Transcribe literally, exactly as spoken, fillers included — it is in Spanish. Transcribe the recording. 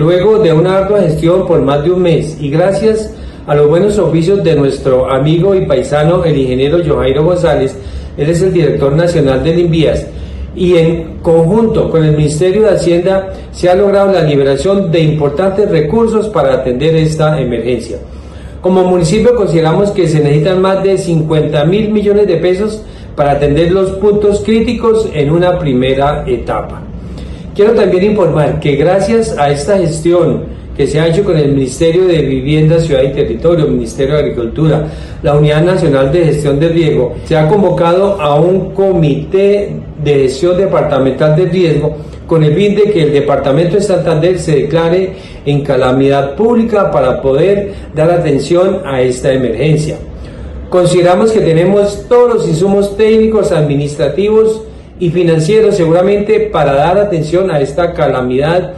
Luego de una ardua gestión por más de un mes y gracias a los buenos oficios de nuestro amigo y paisano, el ingeniero Johairo González, él es el director nacional del INVIAS, y en conjunto con el Ministerio de Hacienda se ha logrado la liberación de importantes recursos para atender esta emergencia. Como municipio consideramos que se necesitan más de cincuenta mil millones de pesos para atender los puntos críticos en una primera etapa. Quiero también informar que gracias a esta gestión que se ha hecho con el Ministerio de Vivienda, Ciudad y Territorio, Ministerio de Agricultura, la Unidad Nacional de Gestión de Riesgo, se ha convocado a un comité de gestión departamental de riesgo con el fin de que el departamento de Santander se declare en calamidad pública para poder dar atención a esta emergencia. Consideramos que tenemos todos los insumos técnicos, administrativos y financieros seguramente para dar atención a esta calamidad